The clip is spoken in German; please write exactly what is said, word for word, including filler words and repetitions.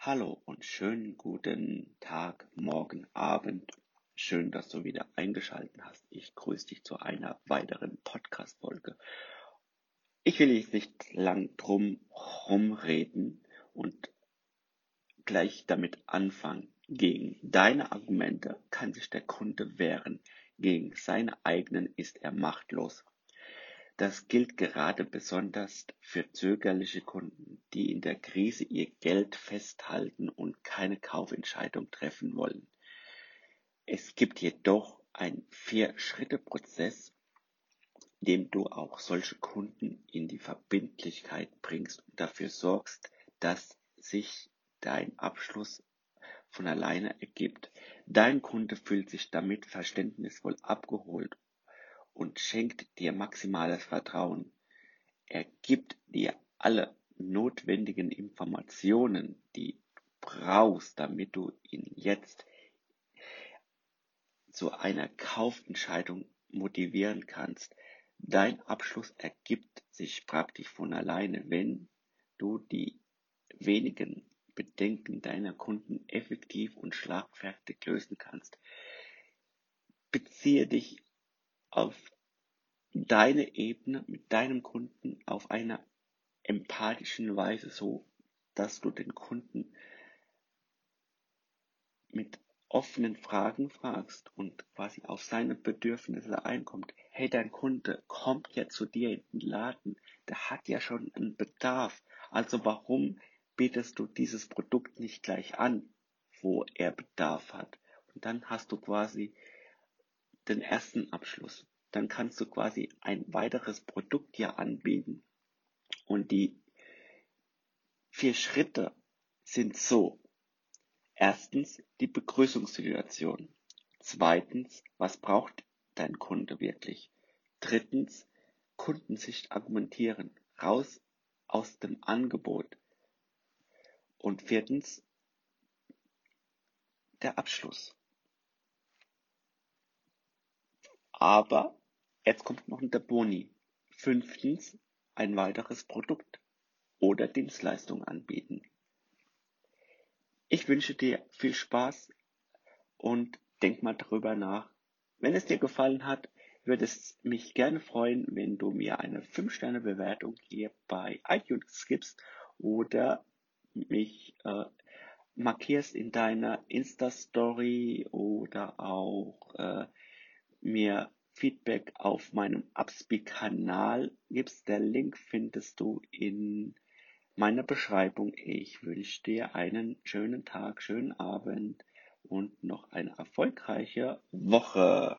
Hallo und schönen guten Tag, Morgen, Abend. Schön, dass du wieder eingeschaltet hast. Ich grüße dich zu einer weiteren Podcast-Folge. Ich will jetzt nicht lang drum rumreden und gleich damit anfangen. Gegen deine Argumente kann sich der Kunde wehren. Gegen seine eigenen ist er machtlos. Das gilt gerade besonders für zögerliche Kunden, die in der Krise ihr Geld festhalten und keine Kaufentscheidung treffen wollen. Es gibt jedoch einen Vier-Schritte-Prozess, dem du auch solche Kunden in die Verbindlichkeit bringst und dafür sorgst, dass sich dein Abschluss von alleine ergibt. Dein Kunde fühlt sich damit verständnisvoll abgeholt und schenkt dir maximales Vertrauen. Er gibt dir alle notwendigen Informationen, die du brauchst, damit du ihn jetzt zu einer Kaufentscheidung motivieren kannst. Dein Abschluss ergibt sich praktisch von alleine, wenn du die wenigen Bedenken deiner Kunden effektiv und schlagfertig lösen kannst. Beziehe dich auf deine Ebene mit deinem Kunden auf einer empathischen Weise, so dass du den Kunden mit offenen Fragen fragst und quasi auf seine Bedürfnisse einkommt. Hey, dein Kunde kommt ja zu dir in den Laden, der hat ja schon einen Bedarf. Also warum bietest du dieses Produkt nicht gleich an, wo er Bedarf hat? Und dann hast du quasi den ersten Abschluss. Dann kannst du quasi ein weiteres Produkt ja anbieten. Und die vier Schritte sind so. Erstens die Begrüßungssituation. Zweitens, was braucht dein Kunde wirklich? Drittens, Kundensicht argumentieren, raus aus dem Angebot. Und viertens, der Abschluss. Aber jetzt kommt noch der Boni. Fünftens, ein weiteres Produkt oder Dienstleistung anbieten. Ich wünsche dir viel Spaß und denk mal darüber nach. Wenn es dir gefallen hat, würde es mich gerne freuen, wenn du mir eine fünf Sterne Bewertung hier bei iTunes gibst oder mich äh, markierst in deiner Insta-Story oder auch äh, mir Feedback auf meinem Upspeak-Kanal gibst. Der Link findest du in meiner Beschreibung. Ich wünsche dir einen schönen Tag, schönen Abend und noch eine erfolgreiche Woche.